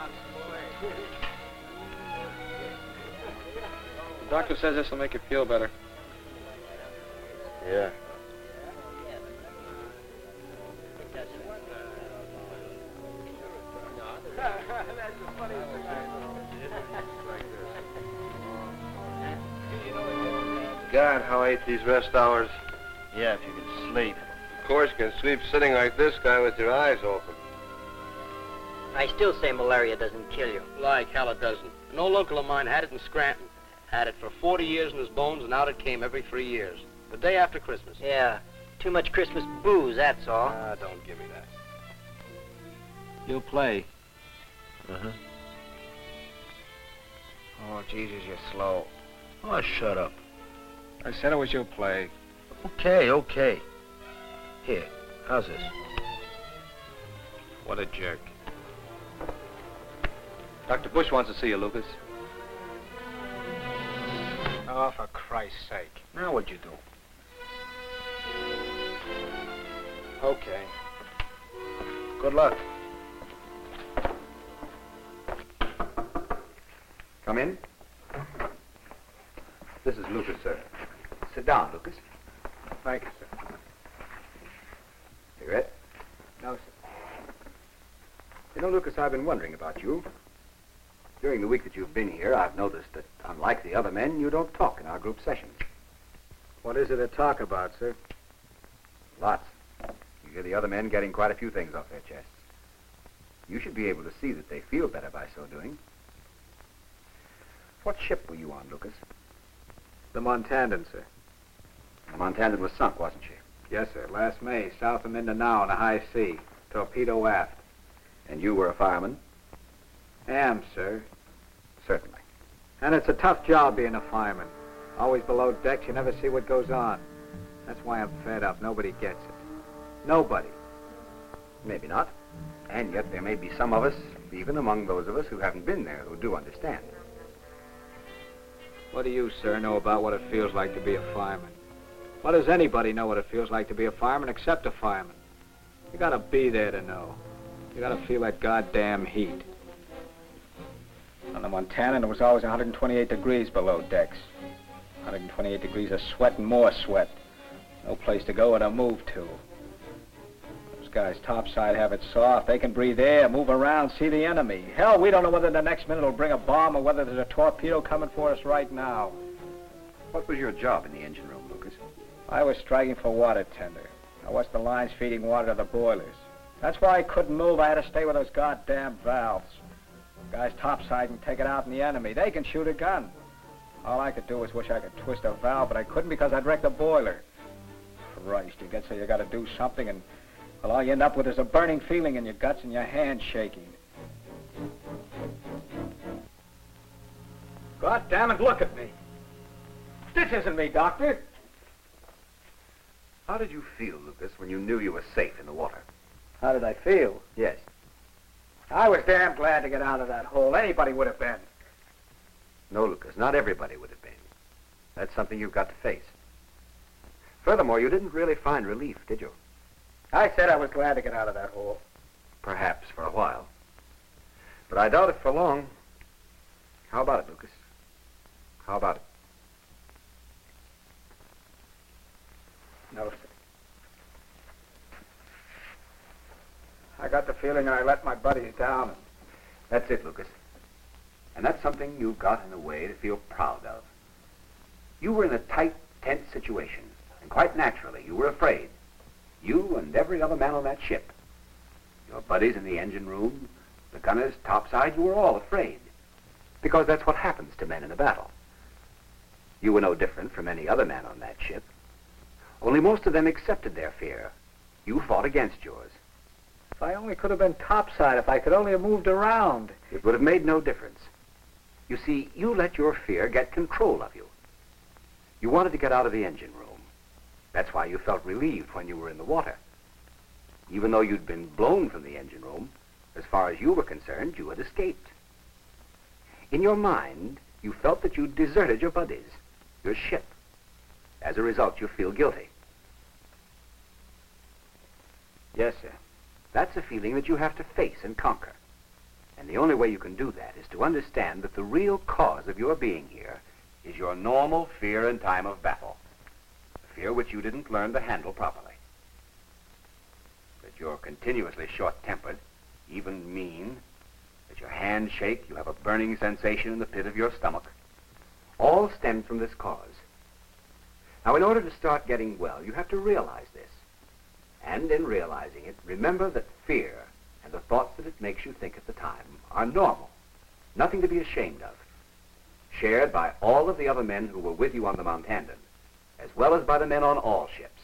The doctor says this will make you feel better. Yeah. God, how I hate these rest hours. Yeah, if you could sleep. Of course, you can sleep sitting like this guy with your eyes open. I still say malaria doesn't kill you. Like hell it doesn't. An old local of mine had it in Scranton. Had it for 40 years in his bones, and out it came every 3 years. The day after Christmas. Yeah, too much Christmas booze, that's all. Ah, don't give me that. You'll play. Uh-huh. Oh, Jesus, you're slow. Oh, shut up. I said it was your play. Okay. Here, how's this? What a jerk. Dr. Bush wants to see you, Lucas. Oh, for Christ's sake. Now what'd you do? Okay. Good luck. Come in. This is Lucas, sir. Sit down, Lucas. Thank you, sir. Cigarette? No, sir. You know, Lucas, I've been wondering about you. During the week that you've been here, I've noticed that, unlike the other men, you don't talk in our group sessions. What is it to talk about, sir? Lots. You hear the other men getting quite a few things off their chests. You should be able to see that they feel better by so doing. What ship were you on, Lucas? The Montandan, sir. The Montandan was sunk, wasn't she? Yes, sir. Last May, south of Mindanao in a high sea. Torpedo aft. And you were a fireman? Am, sir. Certainly. And it's a tough job being a fireman. Always below decks, you never see what goes on. That's why I'm fed up. Nobody gets it. Nobody. Maybe not. And yet there may be some of us, even among those of us who haven't been there, who do understand. What do you, sir, know about what it feels like to be a fireman? What does anybody know what it feels like to be a fireman except a fireman? You gotta be there to know. You gotta feel that goddamn heat. On the Montandan, it was always 128 degrees below decks. 128 degrees of sweat and more sweat. No place to go or to move to. Those guys topside have it soft. They can breathe air, move around, see the enemy. Hell, we don't know whether the next minute will bring a bomb or whether there's a torpedo coming for us right now. What was your job in the engine room, Lucas? I was striking for water tender. I watched the lines feeding water to the boilers. That's why I couldn't move. I had to stay with those goddamn valves. Guys topside can take it out in the enemy. They can shoot a gun. All I could do was wish I could twist a valve, but I couldn't because I'd wreck the boiler. Christ, you get so you gotta do something, and well, all you end up with is a burning feeling in your guts and your hands shaking. God damn it, look at me. This isn't me, Doctor. How did you feel, Lucas, when you knew you were safe in the water? How did I feel? Yes. I was damn glad to get out of that hole. Anybody would have been. No, Lucas, not everybody would have been. That's something you've got to face. Furthermore, you didn't really find relief, did you? I said I was glad to get out of that hole. Perhaps for a while. But I doubt it for long. How about it, Lucas? How about it? No, sir. I got the feeling I let my buddies down. That's it, Lucas. And that's something you've got in a way to feel proud of. You were in a tight, tense situation, and quite naturally, you were afraid. You and every other man on that ship. Your buddies in the engine room, the gunners topside, you were all afraid. Because that's what happens to men in a battle. You were no different from any other man on that ship. Only most of them accepted their fear. You fought against yours. If I only could have been topside, if I could only have moved around. It would have made no difference. You see, you let your fear get control of you. You wanted to get out of the engine room. That's why you felt relieved when you were in the water. Even though you'd been blown from the engine room, as far as you were concerned, you had escaped. In your mind, you felt that you'd deserted your buddies, your ship. As a result, you feel guilty. Yes, sir. That's a feeling that you have to face and conquer. And the only way you can do that is to understand that the real cause of your being here is your normal fear in time of battle. A fear which you didn't learn to handle properly. That you're continuously short-tempered, even mean, that your hands shake, you have a burning sensation in the pit of your stomach. All stemmed from this cause. Now, in order to start getting well, you have to realize this. And in realizing it, remember that fear and the thoughts that it makes you think at the time are normal, nothing to be ashamed of, shared by all of the other men who were with you on the Mount Handon, as well as by the men on all ships.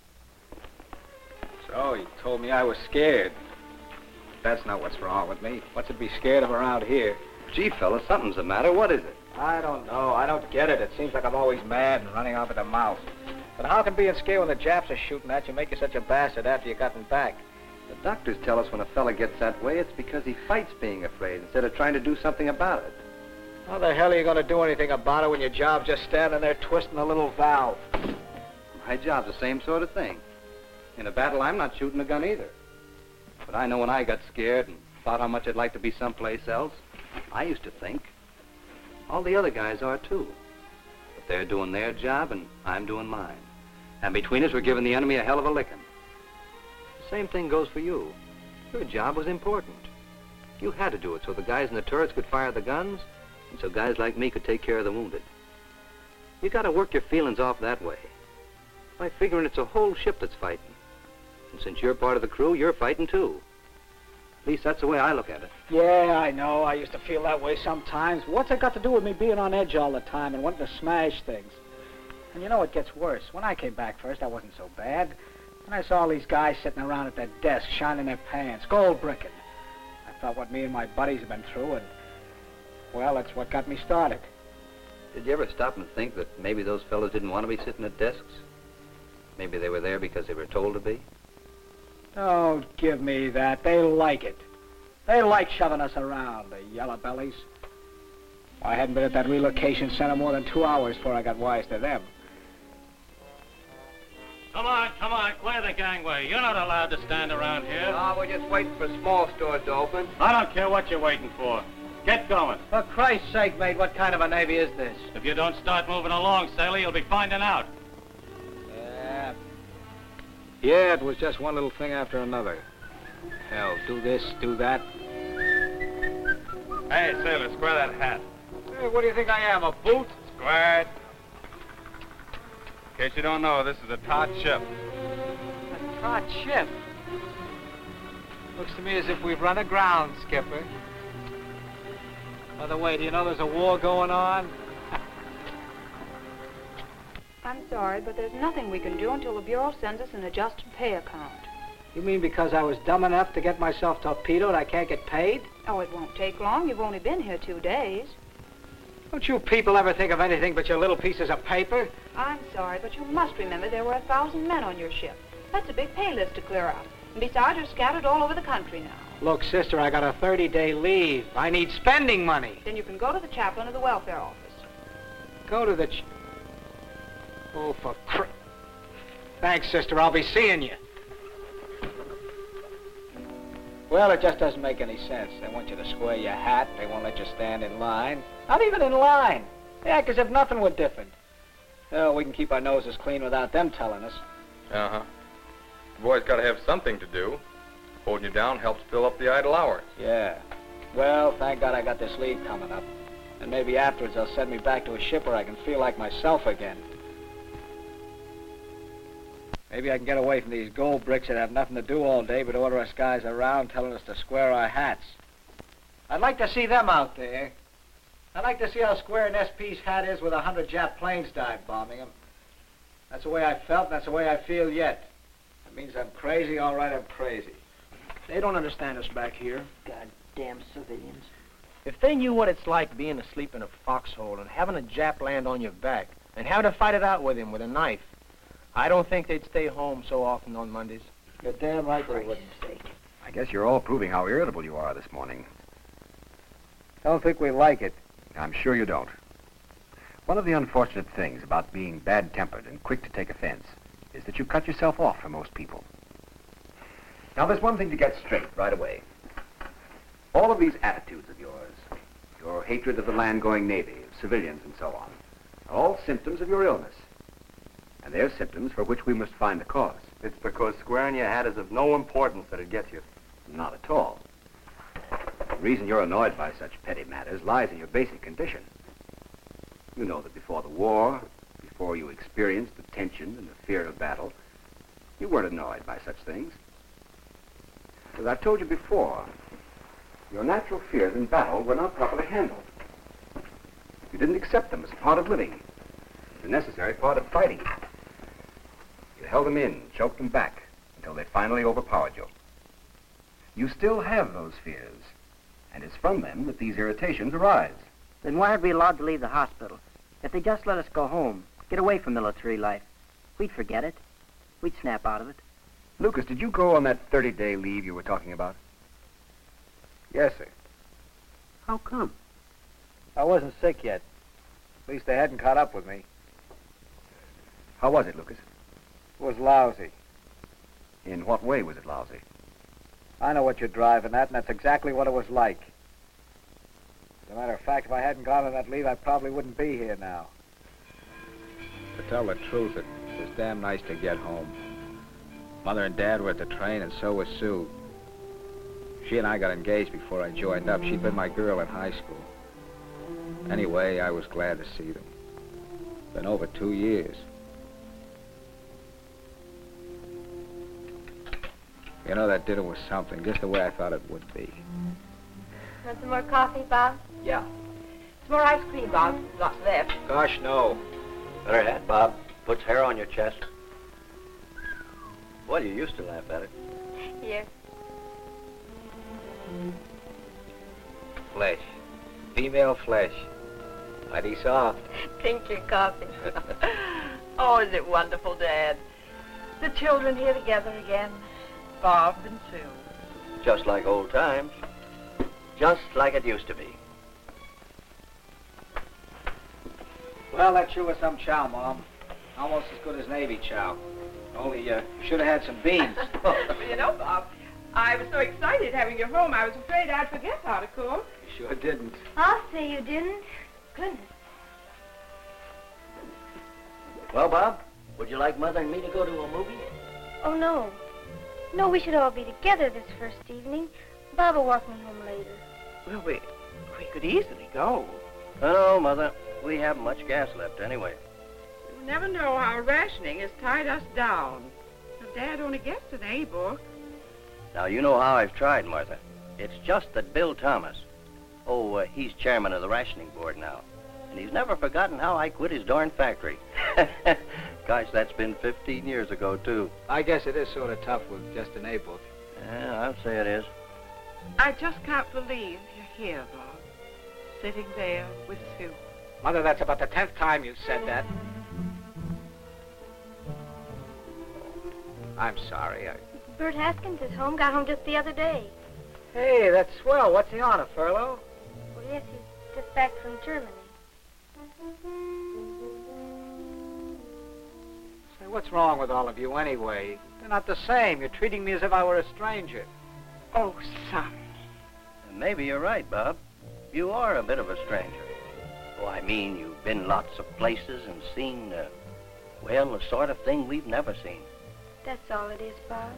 So, you told me I was scared. That's not what's wrong with me. What's to be scared of around here? Gee, fella, something's the matter. What is it? I don't know. I don't get it. It seems like I'm always mad and running off at the mouth. But how can being scared when the Japs are shooting at you make you such a bastard after you've gotten back? The doctors tell us when a fella gets that way, it's because he fights being afraid instead of trying to do something about it. How the hell are you going to do anything about it when your job's just standing there twisting a little valve? My job's the same sort of thing. In a battle, I'm not shooting a gun either. But I know when I got scared and thought how much I'd like to be someplace else, I used to think. All the other guys are, too. But they're doing their job, and I'm doing mine. And between us, we're giving the enemy a hell of a licking. The same thing goes for you. Your job was important. You had to do it so the guys in the turrets could fire the guns, and so guys like me could take care of the wounded. You got to work your feelings off that way, by figuring it's a whole ship that's fighting. And since you're part of the crew, you're fighting, too. At least that's the way I look at it. Yeah, I know. I used to feel that way sometimes. What's it got to do with me being on edge all the time and wanting to smash things? And you know, it gets worse. When I came back first, I wasn't so bad. And I saw all these guys sitting around at their desks, shining their pants, gold bricking. I thought what me and my buddies have been through, and, well, that's what got me started. Did you ever stop and think that maybe those fellows didn't want to be sitting at desks? Maybe they were there because they were told to be? Don't give me that. They like it. They like shoving us around, the yellow bellies. I hadn't been at that relocation center more than 2 hours before I got wise to them. Come on, clear the gangway. You're not allowed to stand around here. No, we're just waiting for small stores to open. I don't care what you're waiting for. Get going. For Christ's sake, mate, what kind of a Navy is this? If you don't start moving along, sailor, you'll be finding out. Yeah, it was just one little thing after another. Hell, do this, do that. Hey, sailor, square that hat. Hey, what do you think I am, a boot? Square it. In case you don't know, this is a taut ship. A taut ship? Looks to me as if we've run aground, Skipper. By the way, do you know there's a war going on? I'm sorry, but there's nothing we can do until the Bureau sends us an adjusted pay account. You mean because I was dumb enough to get myself torpedoed, I can't get paid? Oh, it won't take long. You've only been here 2 days. Don't you people ever think of anything but your little pieces of paper? I'm sorry, but you must remember there were 1,000 men on your ship. That's a big pay list to clear out. And besides, you're scattered all over the country now. Look, sister, I got a 30-day leave. I need spending money. Then you can go to the chaplain of the welfare office. Go to the... Oh, for Thanks, sister. I'll be seeing you. Well, it just doesn't make any sense. They want you to square your hat. They won't let you stand in line. Not even in line. They act as if nothing were different. Oh, we can keep our noses clean without them telling us. Uh-huh. The boy's got to have something to do. Holding you down helps fill up the idle hours. Yeah. Well, thank God I got this leave coming up. And maybe afterwards they'll send me back to a ship where I can feel like myself again. Maybe I can get away from these gold bricks that have nothing to do all day but order us guys around telling us to square our hats. I'd like to see them out there. I'd like to see how square an SP's hat is with 100 Jap planes dive bombing them. That's the way I felt, and that's the way I feel yet. That means I'm crazy, all right, I'm crazy. They don't understand us back here. Goddamn civilians. If they knew what it's like being asleep in a foxhole and having a Jap land on your back and having to fight it out with him with a knife, I don't think they'd stay home so often on Mondays. You're damn right they wouldn't. I guess you're all proving how irritable you are this morning. Don't think we like it. I'm sure you don't. One of the unfortunate things about being bad-tempered and quick to take offense is that you cut yourself off from most people. Now, there's one thing to get straight right away. All of these attitudes of yours, your hatred of the land-going Navy, of civilians and so on, are all symptoms of your illness. And they're symptoms for which we must find the cause. It's because squaring your hat is of no importance that it gets you. Not at all. The reason you're annoyed by such petty matters lies in your basic condition. You know that before the war, before you experienced the tension and the fear of battle, you weren't annoyed by such things. As I've told you before, your natural fears in battle were not properly handled. You didn't accept them as a part of living, the necessary part of fighting. You held them in, choked them back, until they finally overpowered you. You still have those fears, and it's from them that these irritations arise. Then why aren't we allowed to leave the hospital? If they just let us go home, get away from military life, we'd forget it. We'd snap out of it. Lucas, did you go on that 30-day leave you were talking about? Yes, sir. How come? I wasn't sick yet. At least they hadn't caught up with me. How was it, Lucas? It was lousy. In what way was it lousy? I know what you're driving at, and that's exactly what it was like. As a matter of fact, if I hadn't gone on that leave, I probably wouldn't be here now. To tell the truth, it was damn nice to get home. Mother and Dad were at the train, and so was Sue. She and I got engaged before I joined up. She'd been my girl in high school. Anyway, I was glad to see them. Been over 2 years. You know, that dinner was something, just the way I thought it would be. Want some more coffee, Bob? Yeah. Some more ice cream, Bob. Lots left. Gosh, no. Better hat, Bob. Puts hair on your chest. Well, you used to laugh at it. Here. Flesh. Female flesh. Mighty soft. Drink your coffee. Oh, is it wonderful, Dad? The children here together again. Bob and Sue. Just like old times. Just like it used to be. Well, that sure was some chow, Mom. Almost as good as Navy chow. Only you should have had some beans. You know, Bob, I was so excited having you home, I was afraid I'd forget how to cook. You sure didn't. I'll say you didn't. Goodness. Well, Bob, would you like Mother and me to go to a movie? Oh, no. No, we should all be together this first evening. Bob will walk me home later. Well, we could easily go. No, Mother. We haven't much gas left anyway. You never know how rationing has tied us down. Dad only gets an A book. Now, you know how I've tried, Martha. It's just that Bill Thomas, he's chairman of the rationing board now. And he's never forgotten how I quit his darn factory. Gosh, that's been 15 years ago, too. I guess it is sort of tough with just an A book. Yeah, I'll say it is. I just can't believe you're here, Bob. Sitting there with Sue. Mother, that's about the 10th time you've said that. I'm sorry. Bert Haskins is home. Got home just the other day. Hey, that's swell. What's he on, a furlough? Well, yes, he's just back from Germany. Say, what's wrong with all of you anyway? They're not the same. You're treating me as if I were a stranger. Oh, son. And maybe you're right, Bob. You are a bit of a stranger. Oh, I mean, you've been lots of places and seen, the sort of thing we've never seen. That's all it is, Bob.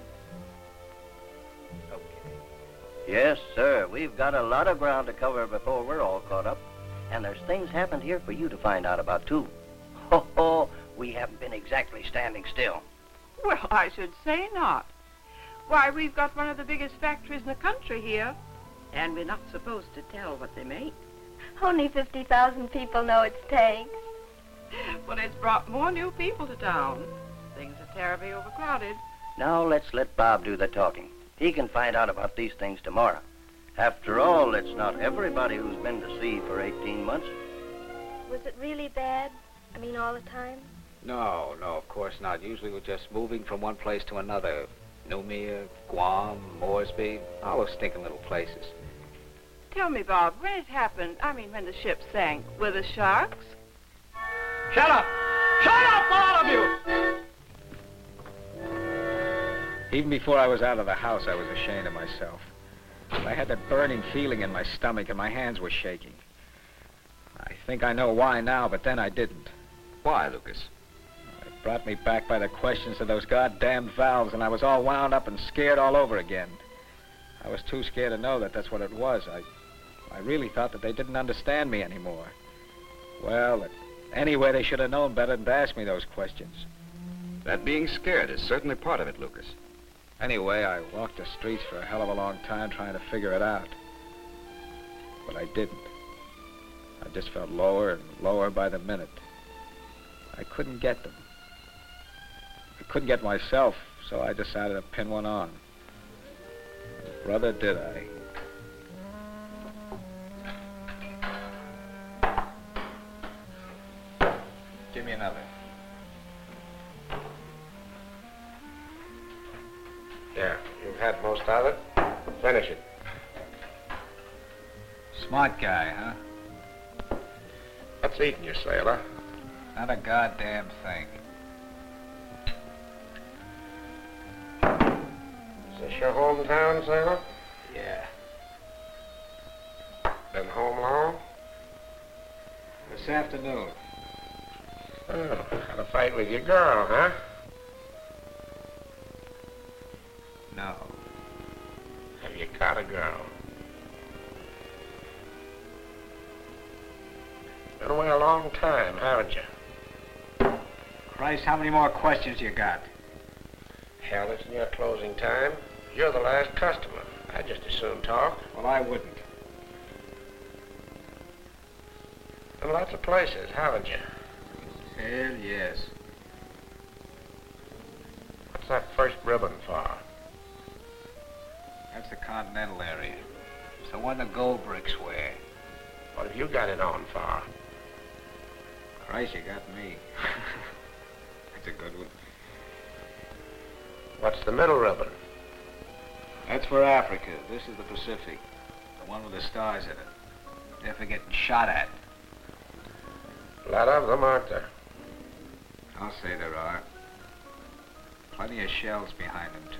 Okay. Yes, sir. We've got a lot of ground to cover before we're all caught up. And there's things happened here for you to find out about, too. We haven't been exactly standing still. Well, I should say not. Why, we've got one of the biggest factories in the country here. And we're not supposed to tell what they make. Only 50,000 people know it's tanks. Well, it's brought more new people to town. Things are terribly overcrowded. Now let's let Bob do the talking. He can find out about these things tomorrow. After all, it's not everybody who's been to sea for 18 months. Was it really bad? I mean, all the time? No, of course not. Usually we're just moving from one place to another. Noumea, Guam, Moresby, all those stinking little places. Tell me, Bob, when it happened, when the ship sank, were the sharks? Shut up! Shut up, all of you! Even before I was out of the house, I was ashamed of myself. But I had that burning feeling in my stomach and my hands were shaking. I think I know why now, but then I didn't. Why, Lucas? It brought me back by the questions of those goddamn valves, and I was all wound up and scared all over again. I was too scared to know that that's what it was. I really thought that they didn't understand me anymore. Well, anyway, they should have known better than to ask me those questions. That being scared is certainly part of it, Lucas. Anyway, I walked the streets for a hell of a long time trying to figure it out. But I didn't. I just felt lower and lower by the minute. I couldn't get them. I couldn't get myself, so I decided to pin one on. Brother, did I. Give me another. Yeah, you've had most of it. Finish it. Smart guy, huh? What's eating you, sailor? Not a goddamn thing. Is this your hometown, sailor? Yeah. Been home long? This afternoon. Oh, had a fight with your girl, huh? No. Have you got a girl? Been away a long time, haven't you? Christ, how many more questions you got? Hell, it's near closing time. You're the last customer. I'd just as soon talk. Well, I wouldn't. Been lots of places, haven't you? Hell, yes. What's that first ribbon for? That's the Continental area. It's the one the gold bricks wear. What have you got it on for? Christ, you got me. That's a good one. What's the middle ribbon? That's for Africa. This is the Pacific. The one with the stars in it. They're for getting shot at. A lot of them, aren't there? I'll say there are. Plenty of shells behind them,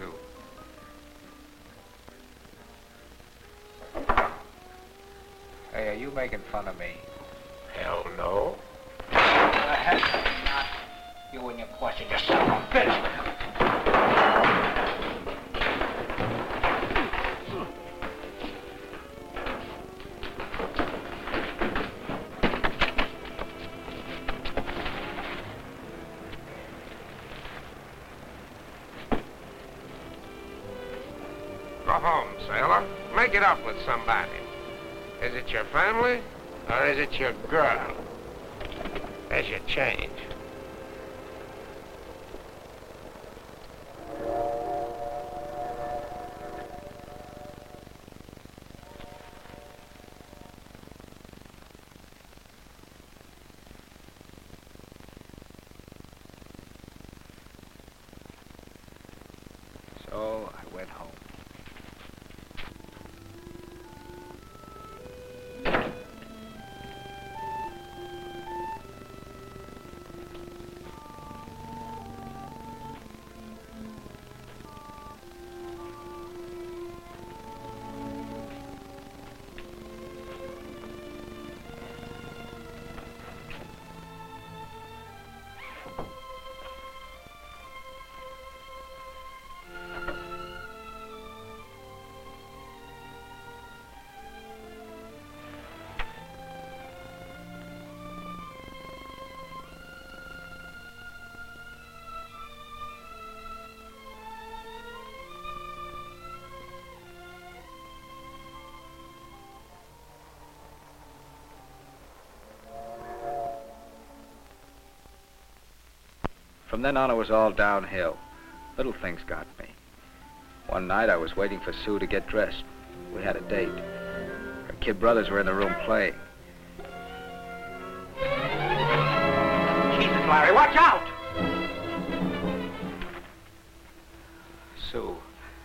too. Hey, are you making fun of me? Hell no. Heck not. You and your question yourself. Finish with him. Go home, sailor. Make it up with somebody. Is it your family, or is it your girl? There's your change. So I went home. From then on, it was all downhill. Little things got me. One night, I was waiting for Sue to get dressed. We had a date. Her kid brothers were in the room playing. Jesus, Larry, watch out! Sue.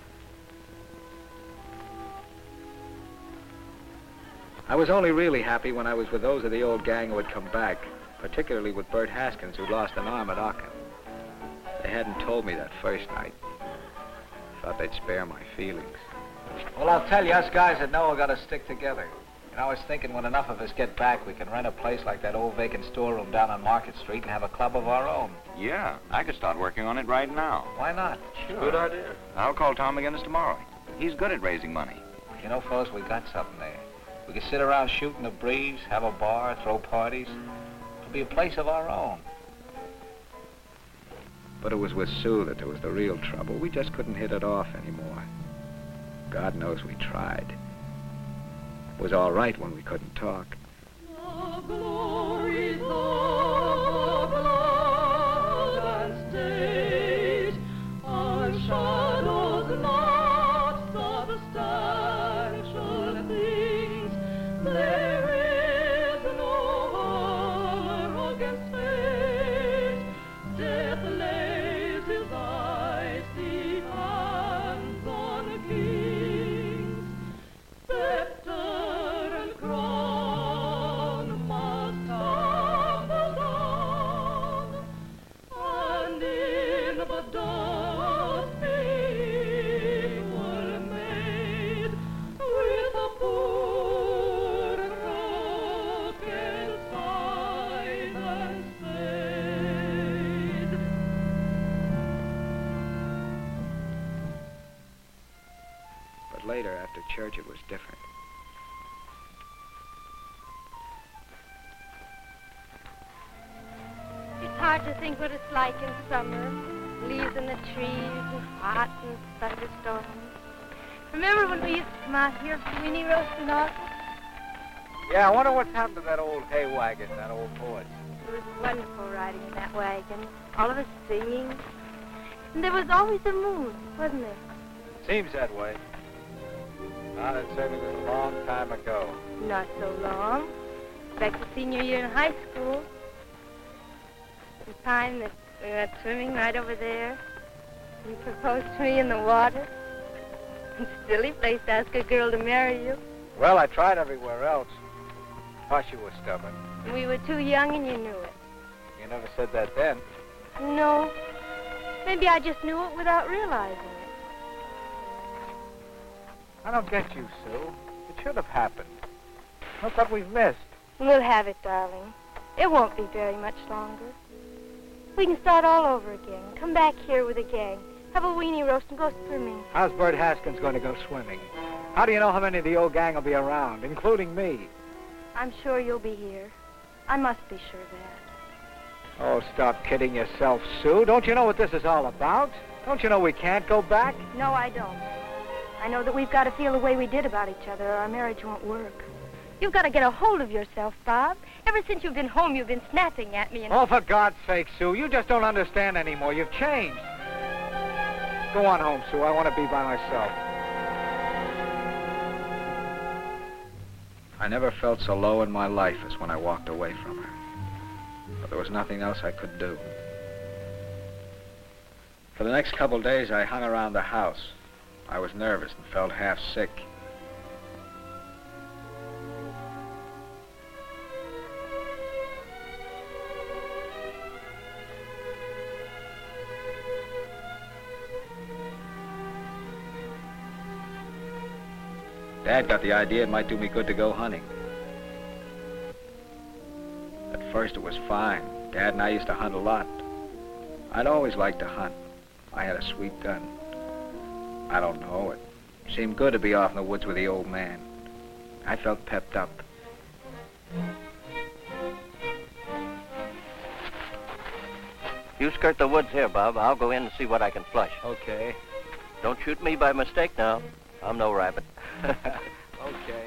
I was only really happy when I was with those of the old gang who had come back, particularly with Bert Haskins, who'd lost an arm at Aachen. They hadn't told me that first night. Thought they'd spare my feelings. Well, I'll tell you, us guys at NOAA got to stick together. And I was thinking when enough of us get back, we can rent a place like that old vacant storeroom down on Market Street and have a club of our own. Yeah, I could start working on it right now. Why not? Sure. Good idea. I'll call Tom McGinnis tomorrow. He's good at raising money. You know, fellas, we got something there. We could sit around shooting the breeze, have a bar, throw parties. It'll be a place of our own. But it was with Sue that there was the real trouble. We just couldn't hit it off anymore. God knows we tried. It was all right when we couldn't talk. Later, after church, it was different. It's hard to think what it's like in summer. Leaves in the trees and hot and thunderstorms. Remember when we used to come out here for weenie roasting often? Yeah, I wonder what's happened to that old hay wagon, that old horse. It was wonderful riding in that wagon. All of us singing. And there was always a moon, wasn't there? Seems that way. Not it certainly was a long time ago. Not so long. Back to senior year in high school. The time that we went swimming right over there. You proposed to me in the water. It's a silly place to ask a girl to marry you. Well, I tried everywhere else. Thought you were stubborn. We were too young and you knew it. You never said that then. No. Maybe I just knew it without realizing it. I don't get you, Sue. It should have happened. Look what we've missed. We'll have it, darling. It won't be very much longer. We can start all over again. Come back here with a gang. Have a weenie roast and go swimming. How's Bert Haskins going to go swimming? How do you know how many of the old gang will be around, including me? I'm sure you'll be here. I must be sure of that. Oh, stop kidding yourself, Sue. Don't you know what this is all about? Don't you know we can't go back? No, I don't. I know that we've got to feel the way we did about each other, or our marriage won't work. You've got to get a hold of yourself, Bob. Ever since you've been home, you've been snapping at me and... Oh, for God's sake, Sue, you just don't understand anymore. You've changed. Go on home, Sue. I want to be by myself. I never felt so low in my life as when I walked away from her. But there was nothing else I could do. For the next couple days, I hung around the house. I was nervous and felt half sick. Dad got the idea it might do me good to go hunting. At first it was fine. Dad and I used to hunt a lot. I'd always liked to hunt. I had a sweet gun. I don't know, it seemed good to be off in the woods with the old man. I felt pepped up. You skirt the woods here, Bob. I'll go in and see what I can flush. Okay. Don't shoot me by mistake now. I'm no rabbit. Okay.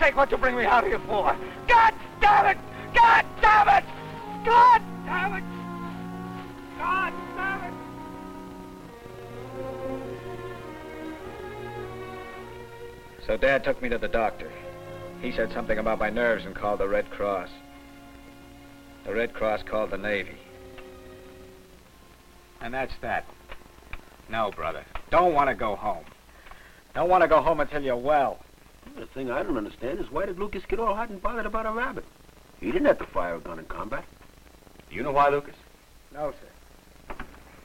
sake, what'd you bring me out here for? God damn it! God damn it! God damn it! God damn it! So Dad took me to the doctor. He said something about my nerves and called the Red Cross. The Red Cross called the Navy. And that's that. No, brother. Don't want to go home. Don't want to go home until you're well. The thing I don't understand is why did Lucas get all hot and bothered about a rabbit? He didn't have to fire a gun in combat. Do you know why, Lucas? No, sir.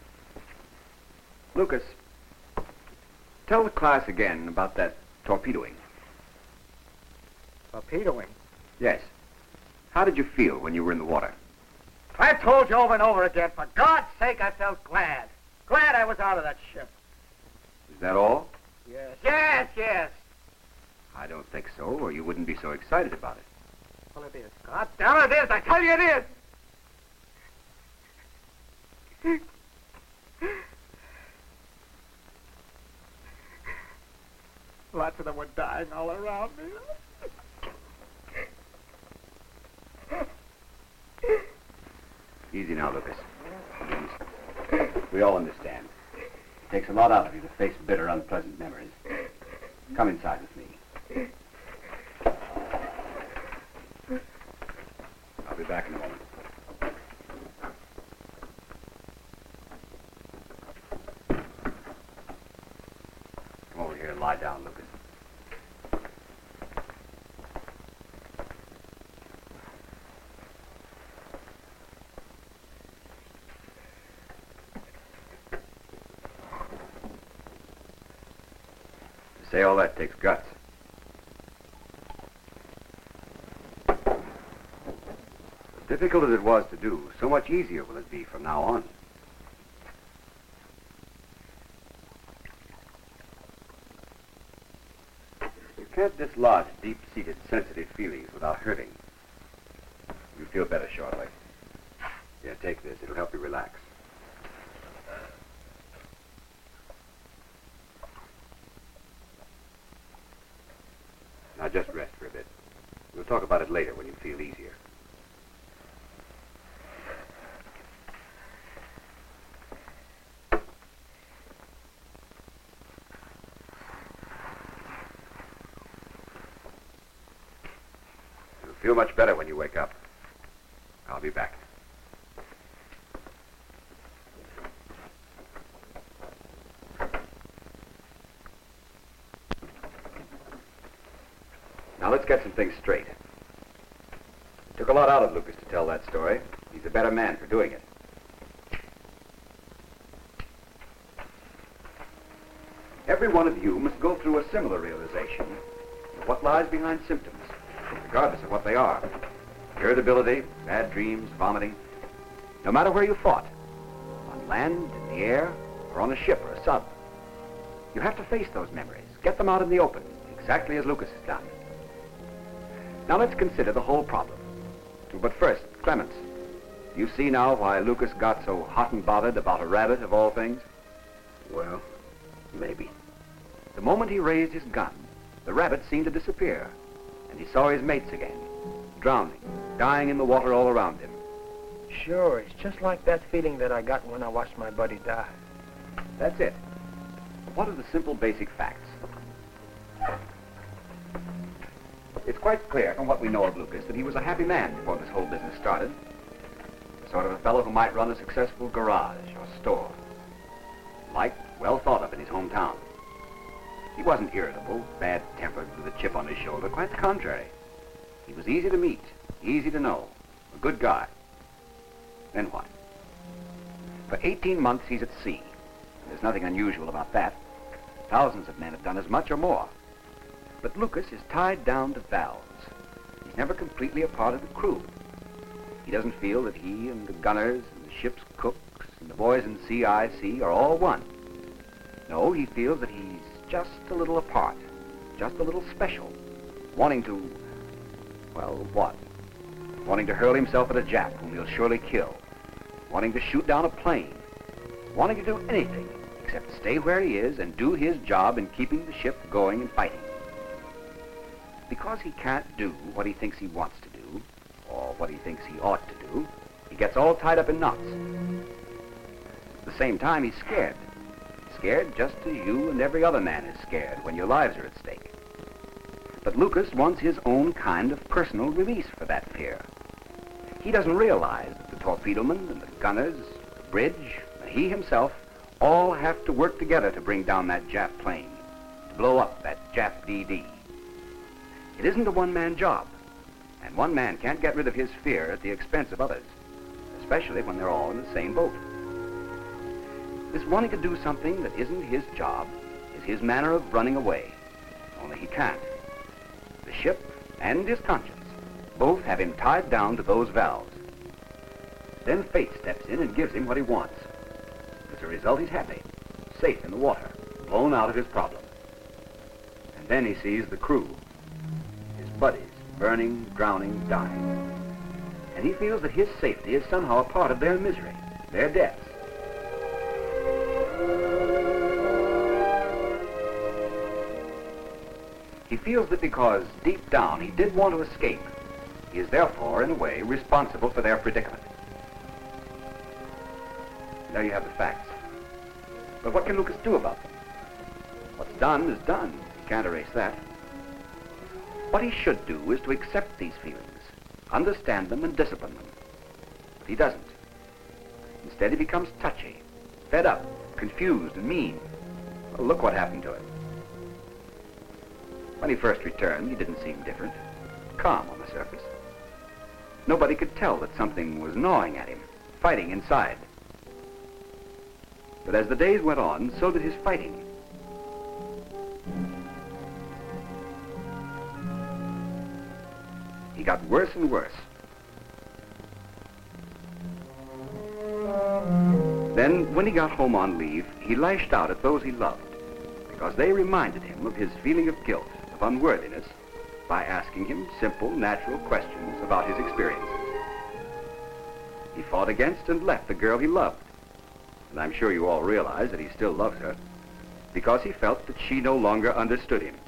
Lucas, tell the class again about that torpedoing. Torpedoing? Yes. How did you feel when you were in the water? I've told you over and over again, for God's sake, I felt glad. Glad I was out of that ship. Is that all? Yes. Yes, yes. I don't think so, or you wouldn't be so excited about it. Well, it is. God damn it is. I tell you it is. Lots of them were dying all around me. Easy now, Lucas. We all understand. It takes a lot out of you to face bitter, unpleasant memories. Come inside with me. I'll be back in a moment. Come over here and lie down, Lucas. To say all that takes guts. Difficult as it was to do, so much easier will it be from now on. You can't dislodge deep-seated, sensitive feelings without hurting. You'll feel better shortly. Yeah, take this. It'll help you relax. Now just rest for a bit. We'll talk about it later when you feel easier. You'll feel much better when you wake up. I'll be back. Now let's get some things straight. It took a lot out of Lucas to tell that story. He's a better man for doing it. Every one of you must go through a similar realization of what lies behind symptoms, regardless of what they are. Irritability, bad dreams, vomiting. No matter where you fought, on land, in the air, or on a ship or a sub. You have to face those memories, get them out in the open, exactly as Lucas has done. Now let's consider the whole problem. But first, Clemens, you see now why Lucas got so hot and bothered about a rabbit of all things? Well, maybe. The moment he raised his gun, the rabbit seemed to disappear, and he saw his mates again, drowning, dying in the water all around him. Sure, it's just like that feeling that I got when I watched my buddy die. That's it. What are the simple basic facts? It's quite clear from what we know of Lucas that he was a happy man before this whole business started. The sort of a fellow who might run a successful garage or store. Liked, well thought of in his hometown. He wasn't irritable, bad-tempered, with a chip on his shoulder. Quite the contrary. He was easy to meet, easy to know, a good guy. Then what? For 18 months he's at sea. There's nothing unusual about that. Thousands of men have done as much or more. But Lucas is tied down to valves. He's never completely a part of the crew. He doesn't feel that he and the gunners and the ship's cooks and the boys in CIC are all one. No, he feels that he's just a little apart, just a little special, wanting to, well, what? Wanting to hurl himself at a Jap whom he'll surely kill, wanting to shoot down a plane, wanting to do anything except stay where he is and do his job in keeping the ship going and fighting. Because he can't do what he thinks he wants to do, or what he thinks he ought to do, he gets all tied up in knots. At the same time, he's scared. Scared just as you and every other man is scared when your lives are at stake. But Lucas wants his own kind of personal release for that fear. He doesn't realize that the torpedomen and the gunners, the bridge, and he himself all have to work together to bring down that Jap plane, to blow up that Jap DD. It isn't a one-man job, and one man can't get rid of his fear at the expense of others, especially when they're all in the same boat. This wanting to do something that isn't his job is his manner of running away, only he can't. The ship and his conscience both have him tied down to those valves. Then fate steps in and gives him what he wants. As a result, he's happy, safe in the water, blown out of his problem. And then he sees the crew, his buddies, burning, drowning, dying. And he feels that his safety is somehow a part of their misery, their deaths. He feels that because deep down he did want to escape, he is therefore, in a way, responsible for their predicament. There you have the facts. But what can Lucas do about them? What's done is done. He can't erase that. What he should do is to accept these feelings, understand them and discipline them. But he doesn't. Instead, he becomes touchy, fed up, confused and mean. Well, look what happened to him. When he first returned, he didn't seem different, calm on the surface. Nobody could tell that something was gnawing at him, fighting inside. But as the days went on, so did his fighting. He got worse and worse. Then, when he got home on leave, he lashed out at those he loved, because they reminded him of his feeling of guilt, of unworthiness, by asking him simple, natural questions about his experiences. He fought against and left the girl he loved. And I'm sure you all realize that he still loves her, because he felt that she no longer understood him.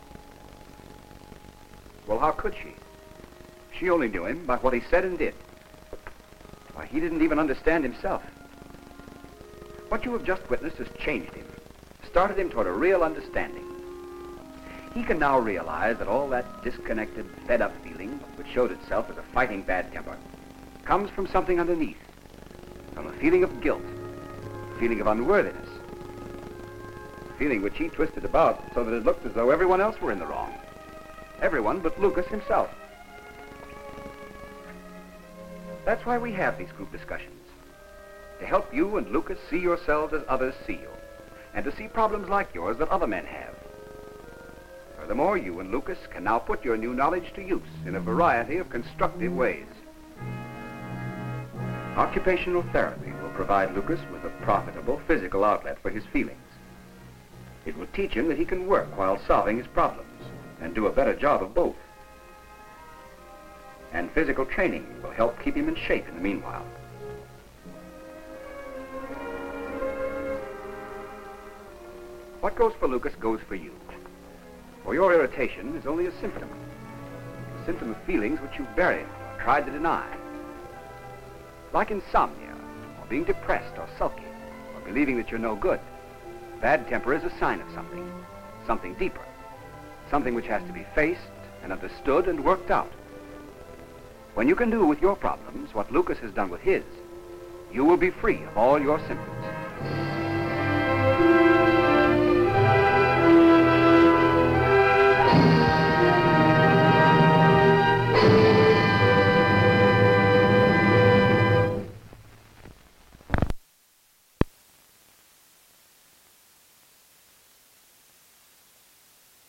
Well, how could she? She only knew him by what he said and did. Why, he didn't even understand himself. What you have just witnessed has changed him, started him toward a real understanding. He can now realize that all that disconnected, fed-up feeling, which showed itself as a fighting bad temper, comes from something underneath, from a feeling of guilt, a feeling of unworthiness, a feeling which he twisted about so that it looked as though everyone else were in the wrong. Everyone but Lucas himself. That's why we have these group discussions, to help you and Lucas see yourselves as others see you, and to see problems like yours that other men have. Furthermore, you and Lucas can now put your new knowledge to use in a variety of constructive ways. Occupational therapy will provide Lucas with a profitable physical outlet for his feelings. It will teach him that he can work while solving his problems and do a better job of both. And physical training will help keep him in shape in the meanwhile. What goes for Lucas goes for you. For your irritation is only a symptom of feelings which you've buried or tried to deny. Like insomnia, or being depressed or sulky, or believing that you're no good, bad temper is a sign of something deeper, something which has to be faced and understood and worked out. When you can do with your problems what Lucas has done with his, you will be free of all your symptoms.